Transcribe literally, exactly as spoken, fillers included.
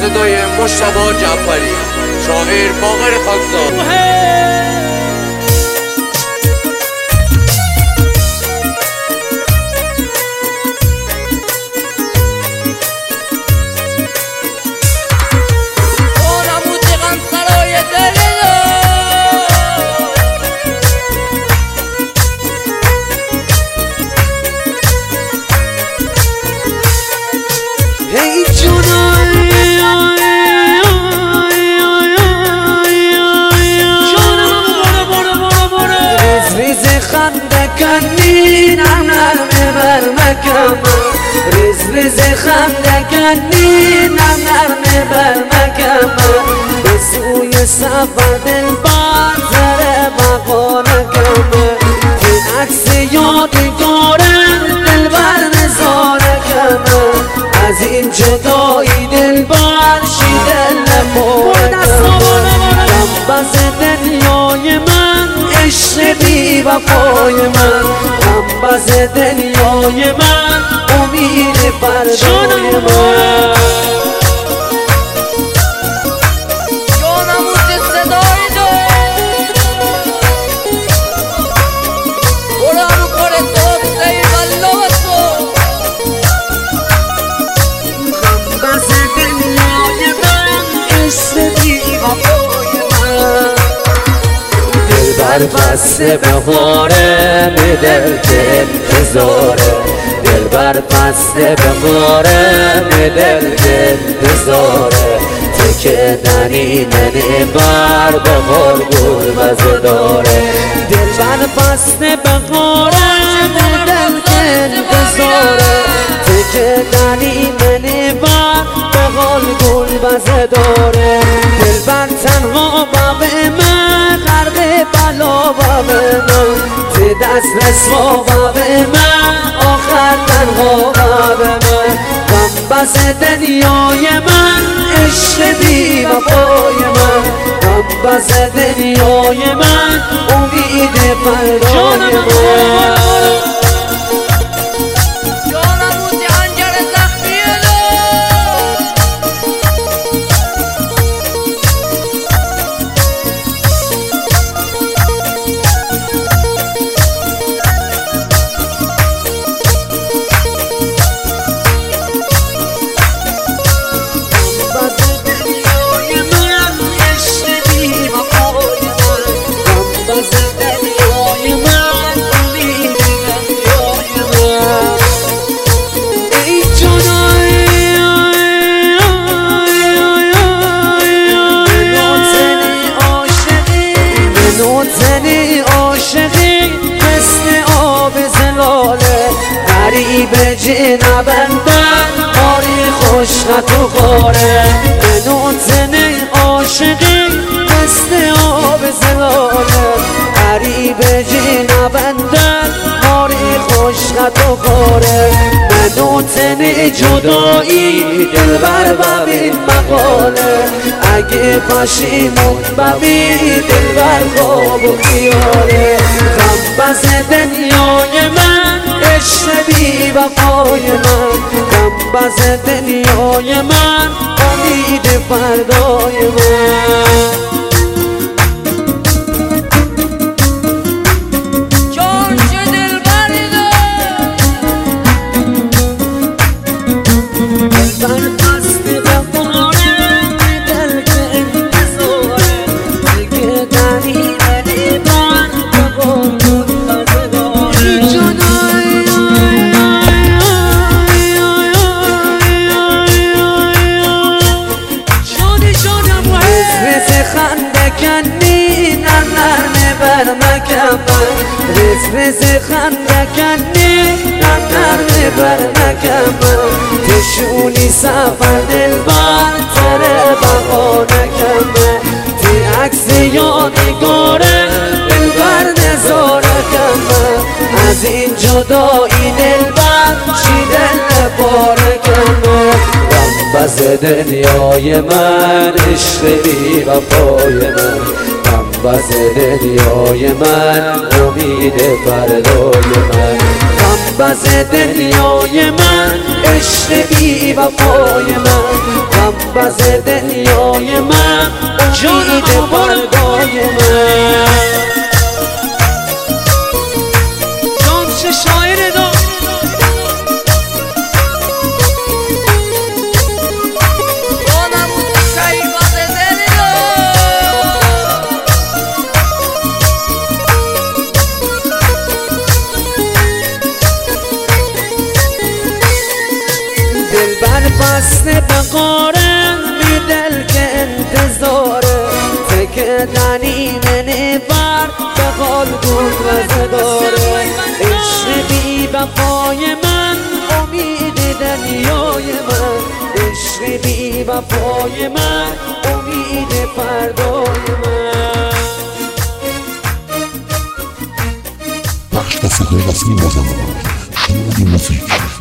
صدای مجتبی جعفری، شاعر باقر خاکزاد. ریز ریز خندگنی نم نرم بر مکم به سوی سفر دل بر زر مقالکم که عکس یادگارم دل بر نزارکم از این جدایی دل بر شیدل نپورکم رمبز دنیای من عشق بی وفای من رمبز دنیای من امید فردای من بسته بخوره به دل که انتظاره دلبر بسته بخوره به دل که انتظاره تکه دنی منی بر بخور گل بزه داره دلبر بسته بخوره به دل که انتظاره تکه دنی منی بر بخور گل بزه داره دلبر تنها بابه من غرق بلا بابه من تی دست رسوا بابه من آخر تنها بابه من غمبز دنیای من عشق بی وفای من غمبز دنیای من امید فردای من زنی عاشقی مثل آب زلاله غریب جنا بندن آری خوشخط و خاره منو زنی عاشقی مثل آب زلاله غریب جنا بندن آری خوشخط و خاره منو زنی جدایی دل بر ببین مقاله اگه پشیمون ببین دل بر خواب و خیاله غمبز دنیای من عشق بی وفای من غمبز دنیای من امید فردای من ریز ریز خندکنی نم نرم بر نکم تشونی سفر دل بر تره بقا نکم تی عکس یادگاره دل بر نزارکم از این جدایی دل بر چی دل بارکم غمبز دنیای من عشق بی وفای من غمبز دنیای من امید فردای من غمبز دنیای من عشق بی وفای من گنبد دنیای من، امید فردای من. جان شاعر دا دلبر بسته به قاره بی دل که انتظاره، فکردنی منه بر به قال گل رزه داره. عشق بی وفای من، امید دنیای من، عشق بی وفای من، امید فردای من. بخش دسته های رسمی بازنده شنودی موسیقی